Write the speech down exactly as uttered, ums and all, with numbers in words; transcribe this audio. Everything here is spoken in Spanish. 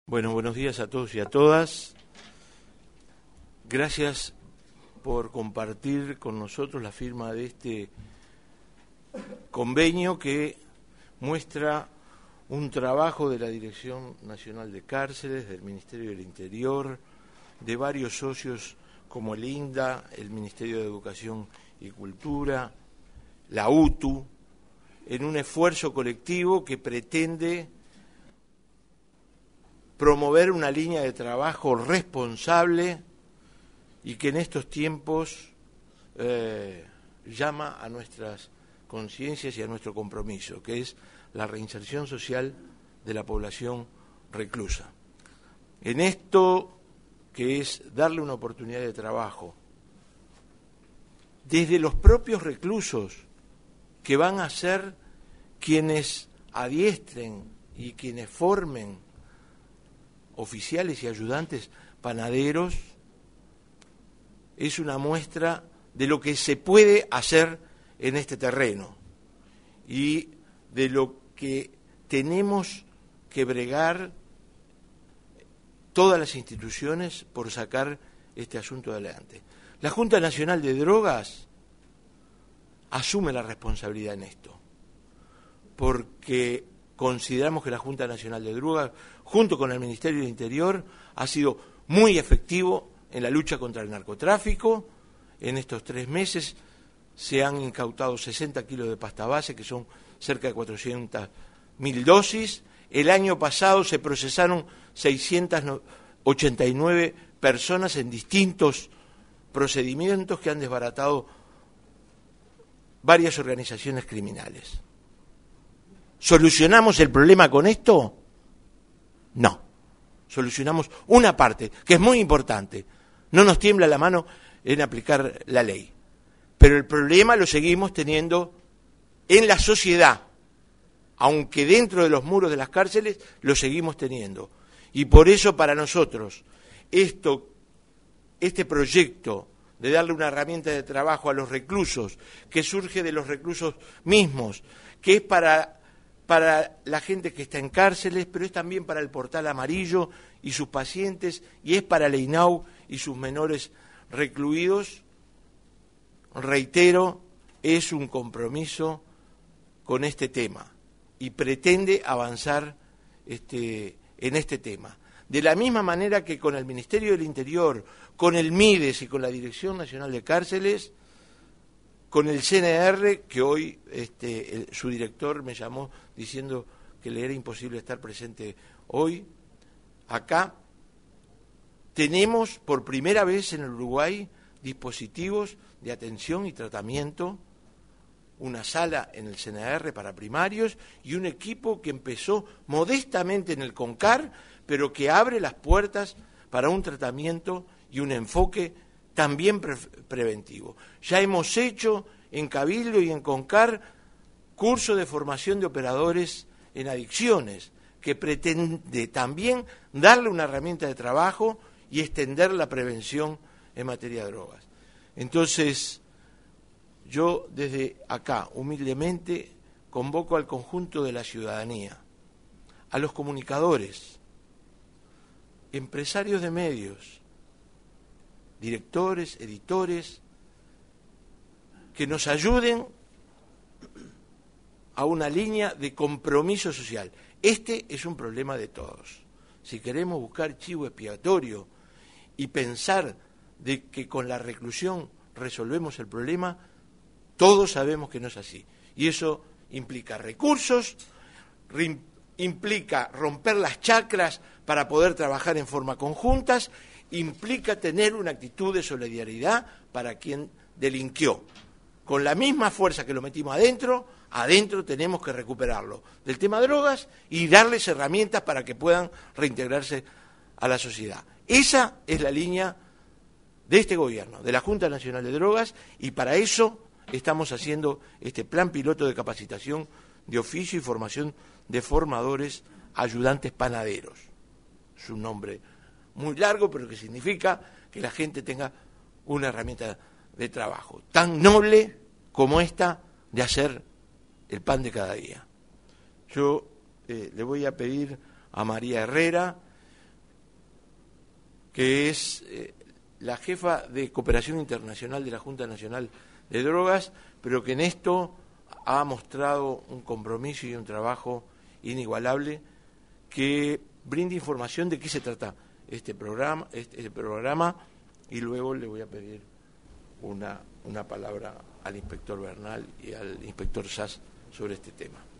Bueno, buenos días a todos y a todas. Gracias por compartir con nosotros la firma de este convenio que muestra un trabajo de la Dirección Nacional de Cárceles, del Ministerio del Interior, de varios socios como el INDA, el Ministerio de Educación y Cultura, la U T U, en un esfuerzo colectivo que pretende promover una línea de trabajo responsable y que en estos tiempos eh, llama a nuestras conciencias y a nuestro compromiso, que es la reinserción social de la población reclusa. En esto, que es darle una oportunidad de trabajo, desde los propios reclusos, que van a ser quienes adiestren y quienes formen oficiales y ayudantes panaderos, es una muestra de lo que se puede hacer en este terreno y de lo que tenemos que bregar todas las instituciones por sacar este asunto adelante. La Junta Nacional de Drogas asume la responsabilidad en esto, porque consideramos que la Junta Nacional de Drogas, junto con el Ministerio del Interior, ha sido muy efectivo en la lucha contra el narcotráfico. En estos tres meses se han incautado sesenta kilos de pasta base, que son cerca de cuatrocientas mil dosis. El año pasado se procesaron seiscientas ochenta y nueve personas en distintos procedimientos que han desbaratado varias organizaciones criminales. ¿Solucionamos el problema con esto? No. Solucionamos una parte, que es muy importante. No nos tiembla la mano en aplicar la ley. Pero el problema lo seguimos teniendo en la sociedad. Aunque dentro de los muros de las cárceles, lo seguimos teniendo. Y por eso para nosotros, esto, este proyecto de darle una herramienta de trabajo a los reclusos, que surge de los reclusos mismos, que es para... para la gente que está en cárceles, pero es también para el Portal Amarillo y sus pacientes, y es para la I N A U y sus menores recluidos. Reitero, es un compromiso con este tema y pretende avanzar este, en este tema. De la misma manera que con el Ministerio del Interior, con el MIDES y con la Dirección Nacional de Cárceles, con el C N R, que hoy este, el, su director me llamó diciendo que le era imposible estar presente hoy, acá tenemos por primera vez en el Uruguay dispositivos de atención y tratamiento, una sala en el C N R para primarios y un equipo que empezó modestamente en el CONCAR, pero que abre las puertas para un tratamiento y un enfoque también pre preventivo. Ya hemos hecho en Cabildo y en CONCAR curso de formación de operadores en adicciones, que pretende también darle una herramienta de trabajo y extender la prevención en materia de drogas. Entonces, yo desde acá, humildemente, convoco al conjunto de la ciudadanía, a los comunicadores, empresarios de medios, directores, editores, que nos ayuden a una línea de compromiso social. Este es un problema de todos. Si queremos buscar chivo expiatorio y pensar de que con la reclusión resolvemos el problema, todos sabemos que no es así. Y eso implica recursos, implica romper las chacras para poder trabajar en forma conjuntas, implica tener una actitud de solidaridad para quien delinquió. Con la misma fuerza que lo metimos adentro, adentro tenemos que recuperarlo del tema drogas y darles herramientas para que puedan reintegrarse a la sociedad. Esa es la línea de este gobierno, de la Junta Nacional de Drogas, y para eso estamos haciendo este plan piloto de capacitación de oficio y formación de formadores ayudantes panaderos. Es un nombre muy largo, pero que significa que la gente tenga una herramienta de trabajo tan noble como esta de hacer el pan de cada día. Yo eh, le voy a pedir a María Herrera que es eh, la jefa de Cooperación Internacional de la Junta Nacional de Drogas, pero que en esto ha mostrado un compromiso y un trabajo inigualable, que brinda información de qué se trata este programa, este, este programa, y luego le voy a pedir una, una palabra al inspector Bernal y al inspector Sass sobre este tema.